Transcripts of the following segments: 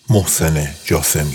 محسن جاسمی.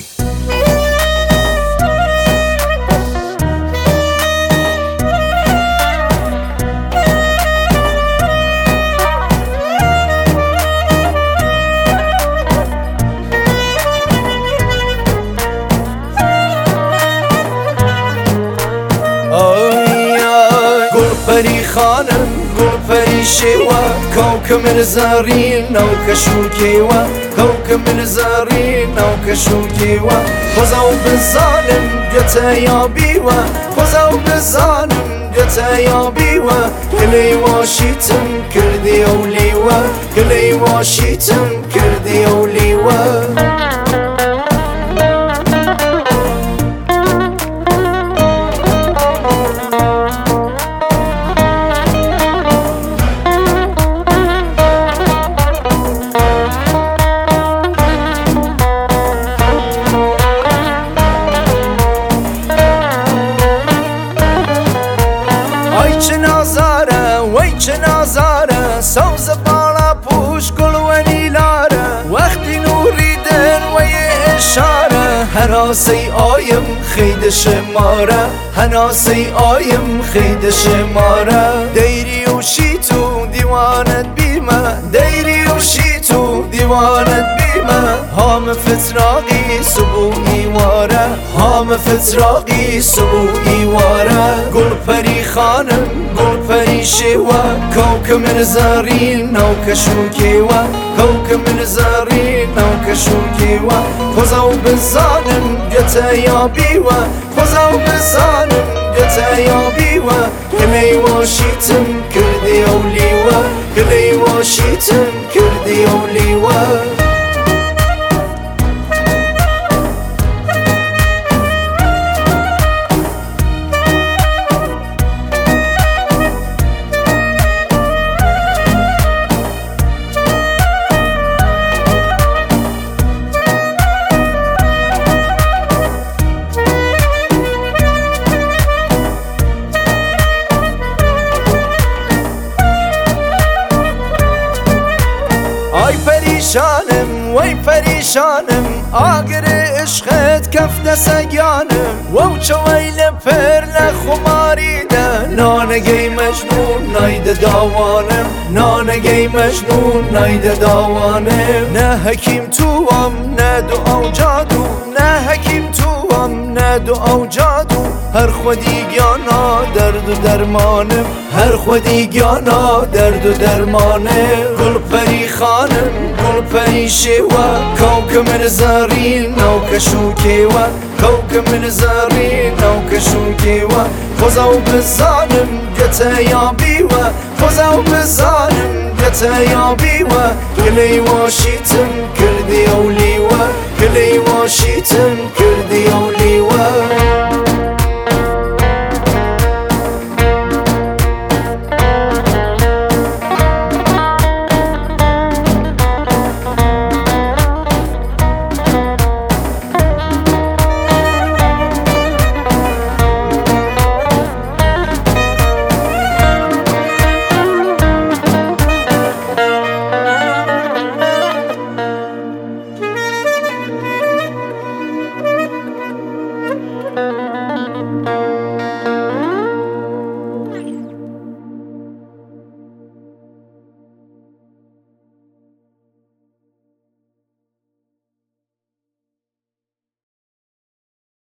پری خانم گل پری شیوا کوکب من زارین او کشوکیوا کوکب من زارین او کشوکیوا خوزاو بزانم گتا یا بیوا خوزاو بزانم گتا یا بیوا کلی واشیتم کردی اولیوا کلی واشیتم کردی اولیوا چه نازاره وی چه نازاره سوز بالا پوش گل و نیلاره وقتی نوری دن وی اشاره هناسی آیم خید شماره هناسی آیم خید شماره دیری و شیتو دیوانت بیمه دیری و شیتو دیوانت بیمه هام فتراقی سبو ایواره هام فتراقی سبو ایواره گل پری خانم گل پری شیوا کوکب من زارین او کشوکیوا کوکب من زارین او کشوکیوا خوزاو بزانم گتا یا بیوا خوزاو بزانم گتا یا بیوا کلی واشیتم کردی اولیوا کلی واشیتم کردی اولیوا آی پریشانم وی پریشانم آگر عشقت کف دسگانم و چو ویل پر لخماریده نانگی مجنون نایده داوانم نانگی مجنون نایده داوانم نه حکیم توام نه دعا جادو نه حکیم توام نه دعا جادو هر خودیگانا درد و درمانم هر خودیگانا درد و درمانم گل پری خانم گل پری شیوا کوکب من زارین او کشوکیوا کوکب من زارین او کشوکیوا خوزاو بزانم گتا یا بیوا خوزاو بزانم گتا یا بیوا کلی واشیتم کردی اولیوا کلی واشیتم کردی